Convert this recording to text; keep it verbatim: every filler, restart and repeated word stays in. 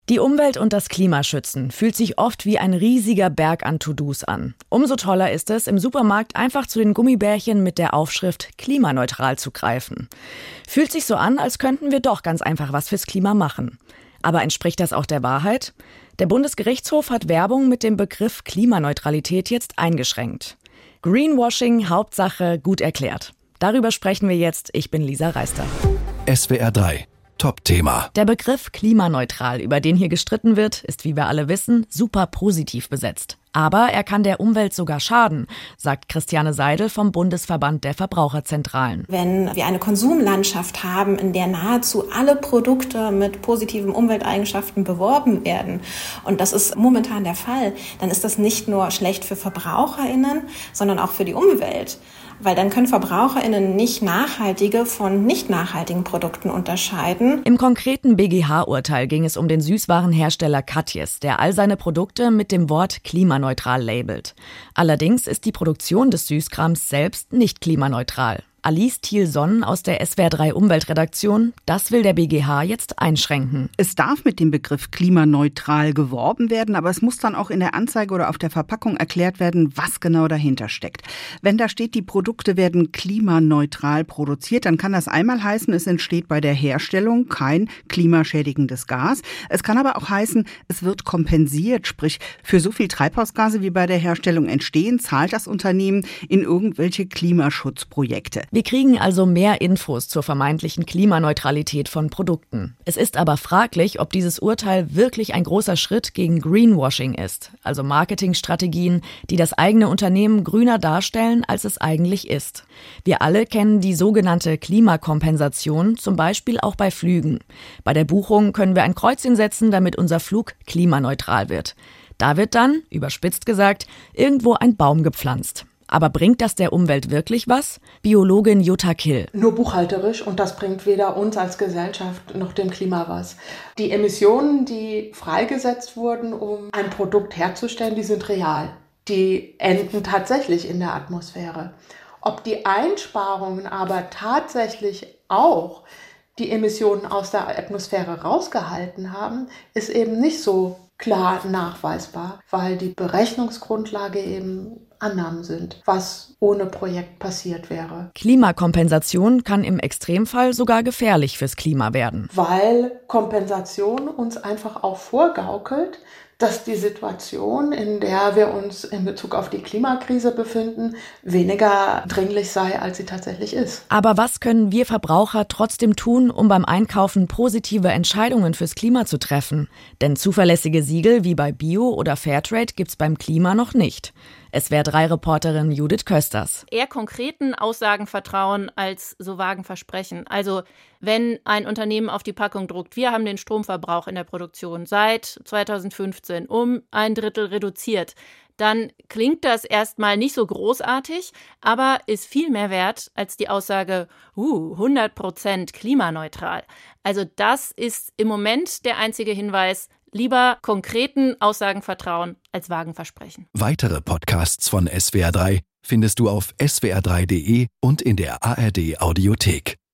Die Umwelt und das Klima schützen fühlt sich oft wie ein riesiger Berg an To-Dos an. Umso toller ist es, im Supermarkt einfach zu den Gummibärchen mit der Aufschrift klimaneutral zu greifen. Fühlt sich so an, als könnten wir doch ganz einfach was fürs Klima machen. Aber entspricht das auch der Wahrheit? Der Bundesgerichtshof hat Werbung mit dem Begriff Klimaneutralität jetzt eingeschränkt. Greenwashing, Hauptsache gut erklärt. Darüber sprechen wir jetzt. Ich bin Lisa Reister. S W R drei. Top-Thema. Der Begriff klimaneutral, über den hier gestritten wird, ist, wie wir alle wissen, super positiv besetzt. Aber er kann der Umwelt sogar schaden, sagt Christiane Seidel vom Bundesverband der Verbraucherzentralen. Wenn wir eine Konsumlandschaft haben, in der nahezu alle Produkte mit positiven Umwelteigenschaften beworben werden, und das ist momentan der Fall, dann ist das nicht nur schlecht für VerbraucherInnen, sondern auch für die Umwelt. Weil dann können VerbraucherInnen nicht nachhaltige von nicht nachhaltigen Produkten unterscheiden. Im konkreten B G H-Urteil ging es um den Süßwarenhersteller Katjes, der all seine Produkte mit dem Wort klimaneutral labelt. Allerdings ist die Produktion des Süßkrams selbst nicht klimaneutral. Alice Thiel-Sonn aus der S W R drei Umweltredaktion, das will der B G H jetzt einschränken. Es darf mit dem Begriff klimaneutral geworben werden, aber es muss dann auch in der Anzeige oder auf der Verpackung erklärt werden, was genau dahinter steckt. Wenn da steht, die Produkte werden klimaneutral produziert, dann kann das einmal heißen, es entsteht bei der Herstellung kein klimaschädigendes Gas. Es kann aber auch heißen, es wird kompensiert, sprich für so viel Treibhausgase, wie bei der Herstellung entstehen, zahlt das Unternehmen in irgendwelche Klimaschutzprojekte. Wir kriegen also mehr Infos zur vermeintlichen Klimaneutralität von Produkten. Es ist aber fraglich, ob dieses Urteil wirklich ein großer Schritt gegen Greenwashing ist, also Marketingstrategien, die das eigene Unternehmen grüner darstellen, als es eigentlich ist. Wir alle kennen die sogenannte Klimakompensation, zum Beispiel auch bei Flügen. Bei der Buchung können wir ein Kreuzchen setzen, damit unser Flug klimaneutral wird. Da wird dann, überspitzt gesagt, irgendwo ein Baum gepflanzt. Aber bringt das der Umwelt wirklich was? Biologin Jutta Kill. Nur buchhalterisch, und das bringt weder uns als Gesellschaft noch dem Klima was. Die Emissionen, die freigesetzt wurden, um ein Produkt herzustellen, die sind real. Die enden tatsächlich in der Atmosphäre. Ob die Einsparungen aber tatsächlich auch die Emissionen aus der Atmosphäre rausgehalten haben, ist eben nicht so klar nachweisbar, weil die Berechnungsgrundlage eben Annahmen sind, was ohne Projekt passiert wäre. Klimakompensation kann im Extremfall sogar gefährlich fürs Klima werden. Weil Kompensation uns einfach auch vorgaukelt, dass die Situation, in der wir uns in Bezug auf die Klimakrise befinden, weniger dringlich sei, als sie tatsächlich ist. Aber was können wir Verbraucher trotzdem tun, um beim Einkaufen positive Entscheidungen fürs Klima zu treffen? Denn zuverlässige Siegel wie bei Bio oder Fairtrade gibt's beim Klima noch nicht. S W R drei Reporterin Judith Kösters. Eher konkreten Aussagen vertrauen als so vagen Versprechen. Also wenn ein Unternehmen auf die Packung druckt, wir haben den Stromverbrauch in der Produktion seit zweitausendfünfzehn um ein Drittel reduziert, dann klingt das erstmal nicht so großartig, aber ist viel mehr wert als die Aussage, uh, hundert Prozent klimaneutral. Also das ist im Moment der einzige Hinweis, lieber konkreten Aussagen vertrauen als vagen Versprechen. Weitere Podcasts von S W R drei findest du auf s w r drei punkt d e und in der A R D Audiothek.